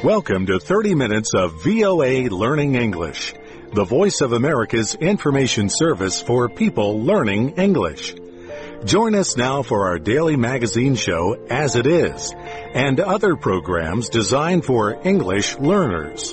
Welcome to 30 Minutes of VOA Learning English, the voice of America's information service for people learning English. Join us now for our daily magazine show, As It Is, and other programs designed for English learners.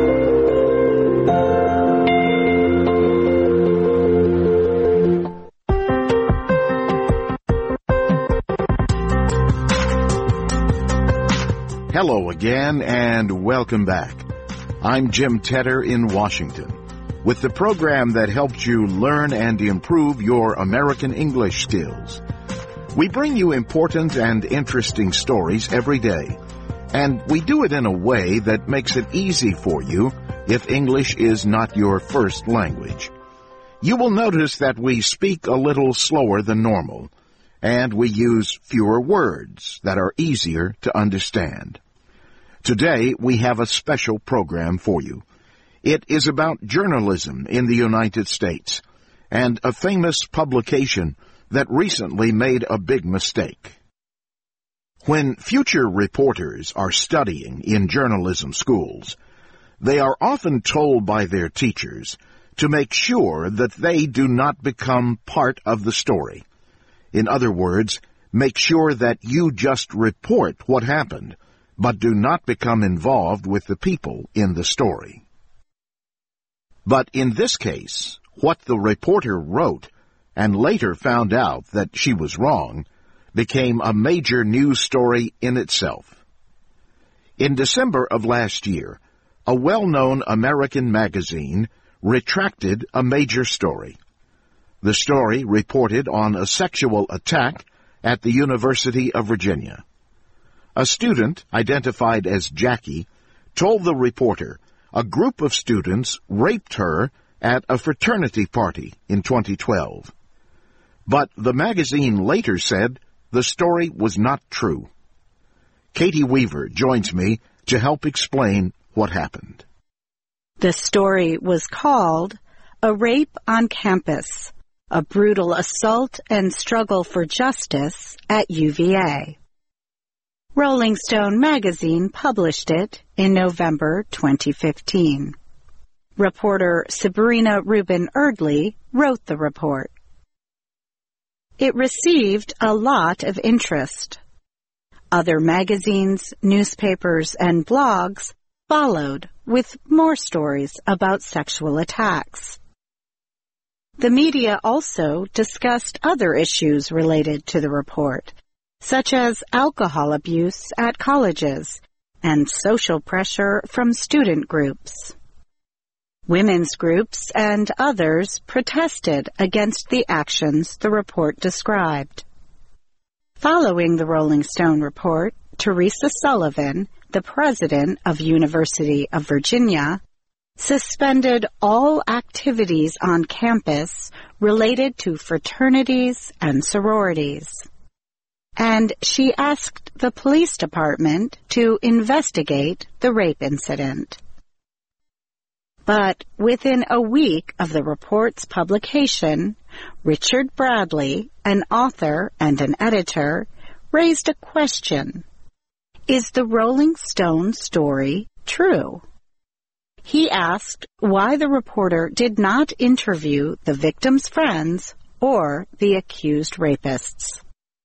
Hello again and welcome back. I'm Jim Tedder in Washington with the program that helps you learn and improve your American English skills. We bring you important and interesting stories every day, and we do it in a way that makes it easy for you if English is not your first language. You will notice that we speak a little slower than normal, and we use fewer words that are easier to understand. Today, we have a special program for you. It is about journalism in the United States and a famous publication that recently made a big mistake. When future reporters are studying in journalism schools, they are often told by their teachers to make sure that they do not become part of the story. In other words, make sure that you just report what happened, but do not become involved with the people in the story. But in this case, what the reporter wrote, and later found out that she was wrong, became a major news story in itself. In December of last year, a well-known American magazine retracted a major story. The story reported on a sexual attack at the University of Virginia. A student, identified as Jackie, told the reporter a group of students raped her at a fraternity party in 2012. But the magazine later said the story was not true. Katie Weaver joins me to help explain what happened. The story was called A Rape on Campus, a Brutal Assault and Struggle for Justice at UVA. Rolling Stone magazine published it in November 2015. Reporter Sabrina Rubin Erdley wrote the report. It received a lot of interest. Other magazines, newspapers, and blogs followed with more stories about sexual attacks. The media also discussed other issues related to the report, such as alcohol abuse at colleges and social pressure from student groups. Women's groups and others protested against the actions the report described. Following the Rolling Stone report, Teresa Sullivan, the president of University of Virginia, suspended all activities on campus related to fraternities and sororities. And she asked the police department to investigate the rape incident. But within a week of the report's publication, Richard Bradley, an author and an editor, raised a question. Is the Rolling Stone story true? He asked why the reporter did not interview the victim's friends or the accused rapists.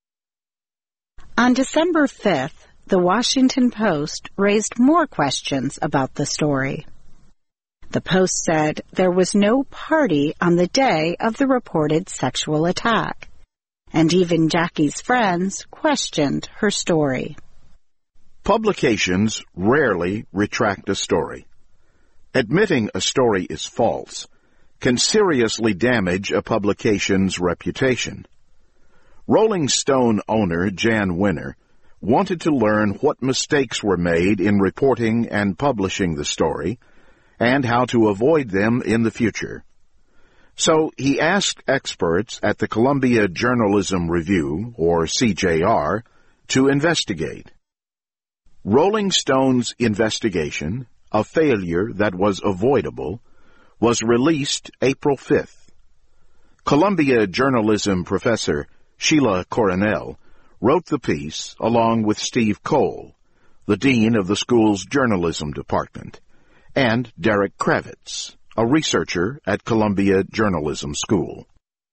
On December 5th, the Washington Post raised more questions about the story. The Post said there was no party on the day of the reported sexual attack, and even Jackie's friends questioned her story. Publications rarely retract a story. Admitting a story is false can seriously damage a publication's reputation. Rolling Stone owner Jan Winner wanted to learn what mistakes were made in reporting and publishing the story and how to avoid them in the future. So he asked experts at the Columbia Journalism Review, or CJR, to investigate. Rolling Stone's investigation, a failure that was avoidable, was released April 5th. Columbia journalism professor Sheila Coronel wrote the piece along with Steve Cole, the dean of the school's journalism department, and Derek Kravitz, a researcher at Columbia Journalism School.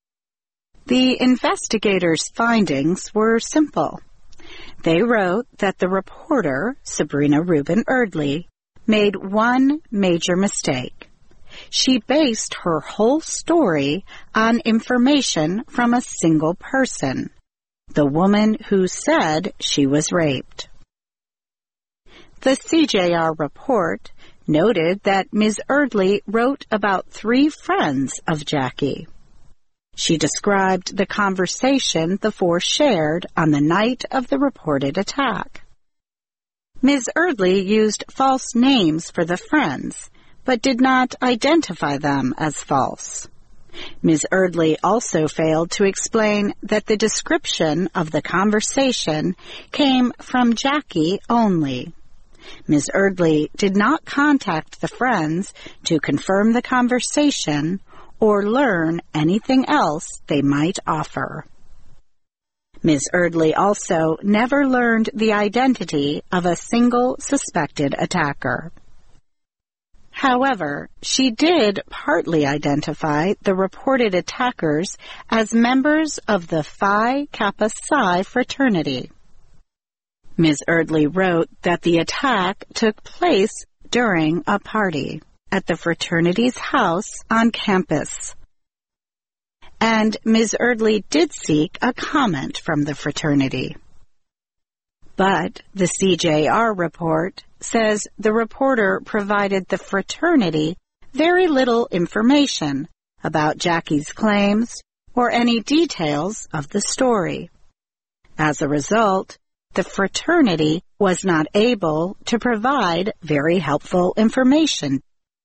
The investigators' findings were simple. They wrote that the reporter, Sabrina Rubin Erdely, made one major mistake. She based her whole story on information from a single person, the woman who said she was raped. The CJR report noted that Ms. Erdely wrote about 3 friends of Jackie. She described the conversation the 4 shared on the night of the reported attack. Ms. Erdely used false names for the friends, but did not identify them as false. Ms. Erdely also failed to explain that the description of the conversation came from Jackie only. Ms. Erdely did not contact the friends to confirm the conversation or learn anything else they might offer. Ms. Erdely also never learned the identity of a single suspected attacker. However, she did partly identify the reported attackers as members of the Phi Kappa Psi fraternity. Ms. Erdely wrote that the attack took place during a party at the fraternity's house on campus. And Ms. Erdely did seek a comment from the fraternity. But the CJR report says the reporter provided the fraternity very little information about Jackie's claims or any details of the story. As a result, the fraternity was not able to provide very helpful information.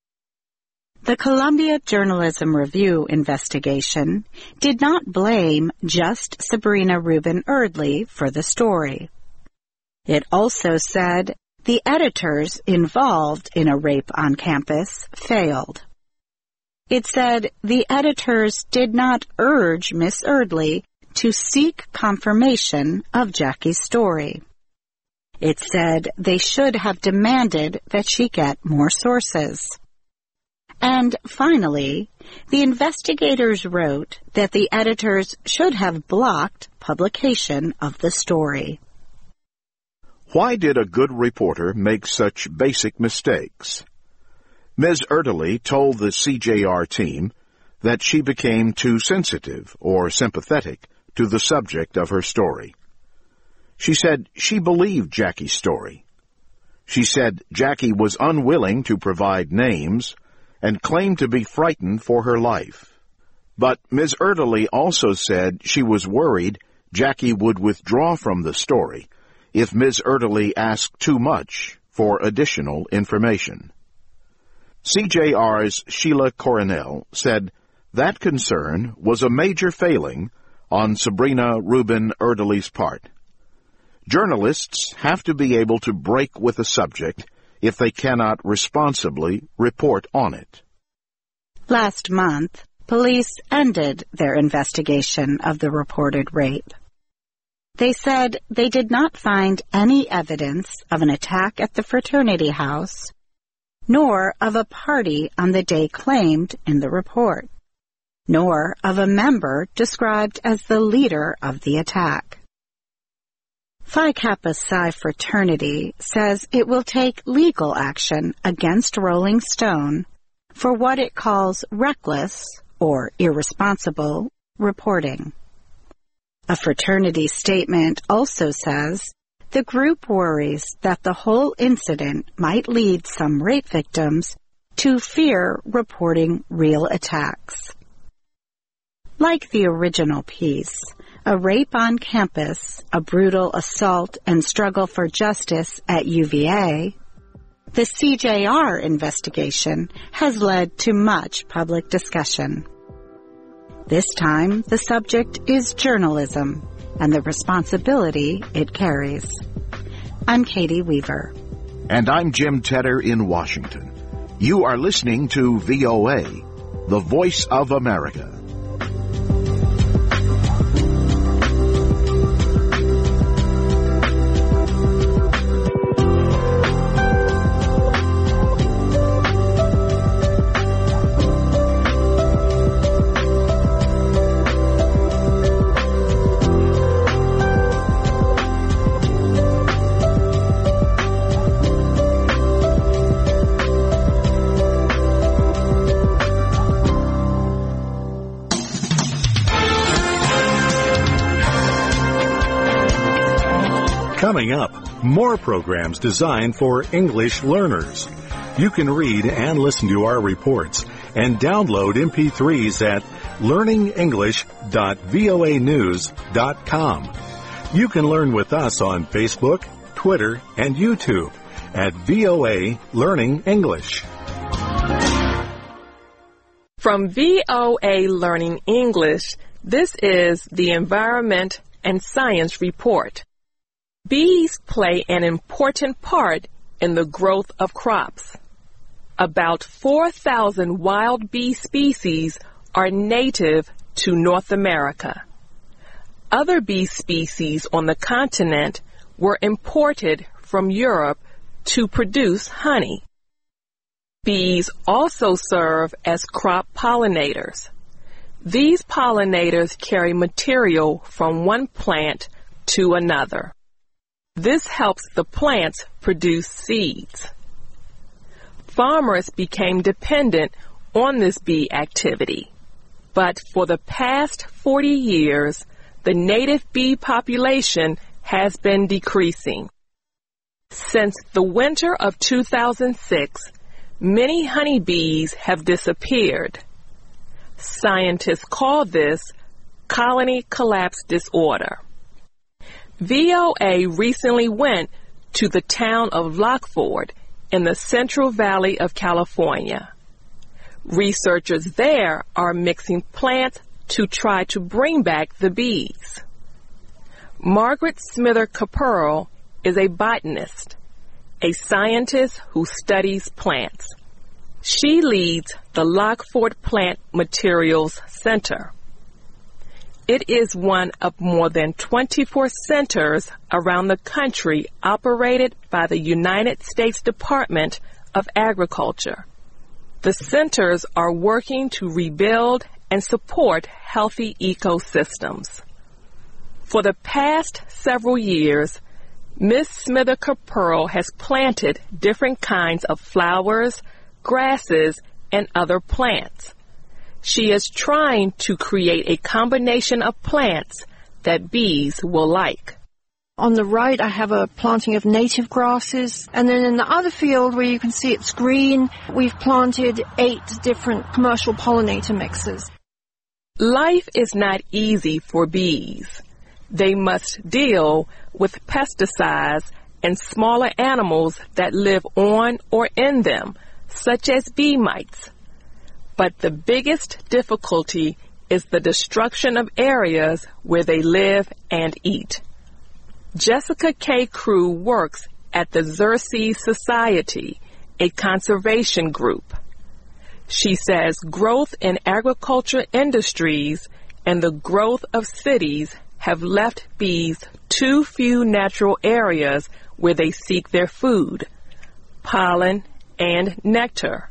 The Columbia Journalism Review investigation did not blame just Sabrina Rubin Erdely for the story. It also said the editors involved in a rape on campus failed. It said the editors did not urge Miss Erdely to seek confirmation of Jackie's story. It said they should have demanded that she get more sources. And finally, the investigators wrote that the editors should have blocked publication of the story. Why did a good reporter make such basic mistakes? Ms. Erdely told the CJR team that she became too sensitive or sympathetic to the subject of her story. She said she believed Jackie's story. She said Jackie was unwilling to provide names and claimed to be frightened for her life. But Ms. Erdely also said she was worried Jackie would withdraw from the story if Ms. Erdely asked too much for additional information. CJR's Sheila Coronel said that concern was a major failing on Sabrina Rubin Erdely's part. Journalists have to be able to break with a subject if they cannot responsibly report on it. Last month, police ended their investigation of the reported rape. They said they did not find any evidence of an attack at the fraternity house, nor of a party on the day claimed in the report, nor of a member described as the leader of the attack. Phi Kappa Psi fraternity says it will take legal action against Rolling Stone for what it calls reckless or irresponsible reporting. A fraternity statement also says the group worries that the whole incident might lead some rape victims to fear reporting real attacks. Like the original piece, A Rape on Campus, A Brutal Assault and Struggle for Justice at UVA, the CJR investigation has led to much public discussion. This time, the subject is journalism and the responsibility it carries. I'm Katie Weaver. And I'm Jim Tedder in Washington. You are listening to VOA, the Voice of America. Coming up, more programs designed for English learners. You can read and listen to our reports and download MP3s at learningenglish.voanews.com. You can learn with us on Facebook, Twitter, and YouTube at VOA Learning English. From VOA Learning English, this is the Environment and Science Report. Bees play an important part in the growth of crops. About 4,000 wild bee species are native to North America. Other bee species on the continent were imported from Europe to produce honey. Bees also serve as crop pollinators. These pollinators carry material from one plant to another. This helps the plants produce seeds. Farmers became dependent on this bee activity, but for the past 40 years, the native bee population has been decreasing. Since the winter of 2006, many honeybees have disappeared. Scientists call this colony collapse disorder. VOA recently went to the town of Lockford in the Central Valley of California. Researchers there are mixing plants to try to bring back the bees. Margaret Smither Caperl is a botanist, a scientist who studies plants. She leads the Lockford Plant Materials Center. It is one of more than 24 centers around the country operated by the United States Department of Agriculture. The centers are working to rebuild and support healthy ecosystems. For the past several years, Ms. Smither Caperl has planted different kinds of flowers, grasses, and other plants. She is trying to create a combination of plants that bees will like. On the right, I have a planting of native grasses. And then in the other field where you can see it's green, we've planted 8 different commercial pollinator mixes. Life is not easy for bees. They must deal with pesticides and smaller animals that live on or in them, such as bee mites. But the biggest difficulty is the destruction of areas where they live and eat. Jessica K. Crew works at the Xerces Society, a conservation group. She says growth in agriculture industries and the growth of cities have left bees too few natural areas where they seek their food, pollen, and nectar.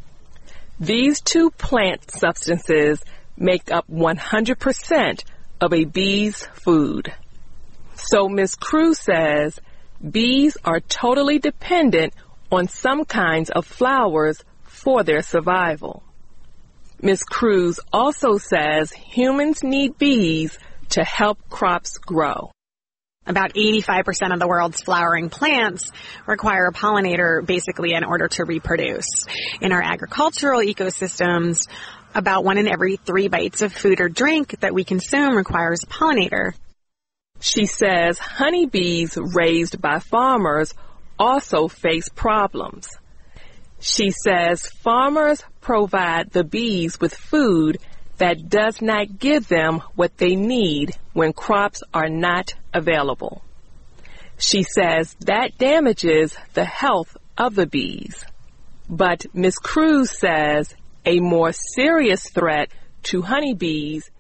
These 2 plant substances make up 100% of a bee's food. So Ms. Crew says bees are totally dependent on some kinds of flowers for their survival. Ms. Crew also says humans need bees to help crops grow. About 85% of the world's flowering plants require a pollinator basically in order to reproduce. In our agricultural ecosystems, about 1 in every 3 bites of food or drink that we consume requires a pollinator. She says honeybees raised by farmers also face problems. She says farmers provide the bees with food that does not give them what they need when crops are not available. She says that damages the health of the bees. But Ms. Crew says a more serious threat to honeybees